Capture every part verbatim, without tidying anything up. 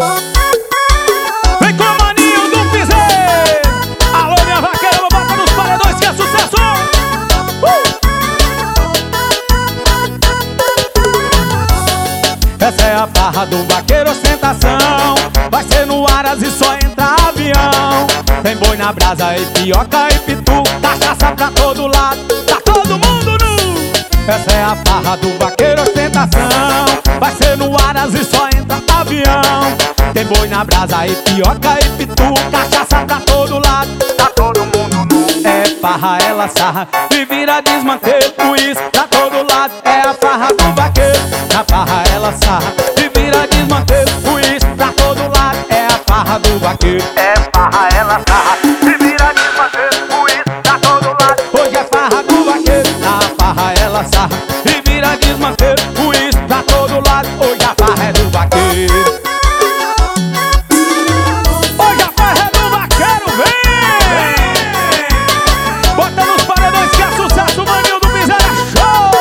Vem com o maninho do piseiro. Alô, minha vaqueira, bota nos paredões que é sucesso. uh! Essa é a farra do vaqueiro, ostentação. Vai ser no Aras e só entra avião. Tem boi na brasa e pioca e pitu, cachaça pra todo lado, tá todo mundo nu. Essa é a farra do vaqueiro, ostentação. Vai ser no Aras e só entra avião. Tem boi na brasa e pioca e pitu, cachaça pra todo lado, tá todo mundo nu. É farra, ela sarra e vira desmanteiro, uísque pra todo lado. É a farra do vaqueiro. Na farra ela sarra e vira desmanteiro, uísque pra todo lado. É a farra do vaqueiro. É farra, ela sarra e vira desmanteiro, uísque pra todo lado. Hoje é farra do vaqueiro. Na farra ela sarra e vira desmanteiro, uísque pra todo lado. Hoje a farra é do vaqueiro. Hoje a farra é do vaqueiro, vem! Bota nos paredões que é sucesso, maninho do piseiro, é show!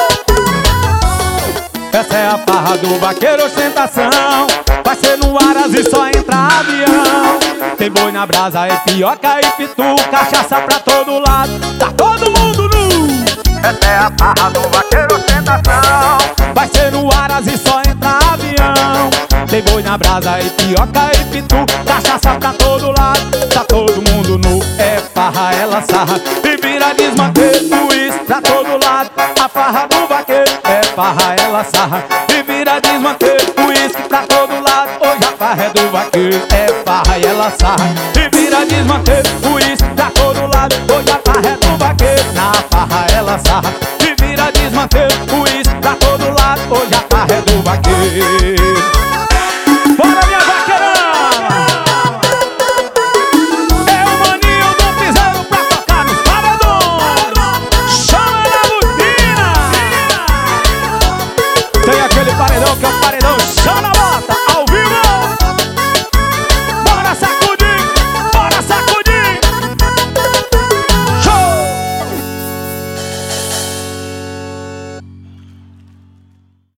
Essa é a farra do vaqueiro, ostentação. Vai ser no Aras e só entra avião. Tem boi na brasa, é pioca e pitu, cachaça pra todo lado, tá todo mundo nu. Essa é a farra do vaqueiro, ostentação. Vai ser no Aras e só entra avião. Tem boi na brasa, e pioca e pitu, cachaça pra todo lado, tá todo mundo nu. É farra, ela sarra e vira desmanteiro, uísque pra todo lado. A farra do vaqueiro. É farra, ela sarra e vira desmanteiro, uísque pra todo lado. Hoje a farra é do vaqueiro. É farra e ela sarra e vira desmanteiro, uísque pra todo lado. Hoje a farra é do vaqueiro. Na farra ela sarra e vira desmanteiro, uísque pra todo lado. Hoje a farra é do vaqueiro.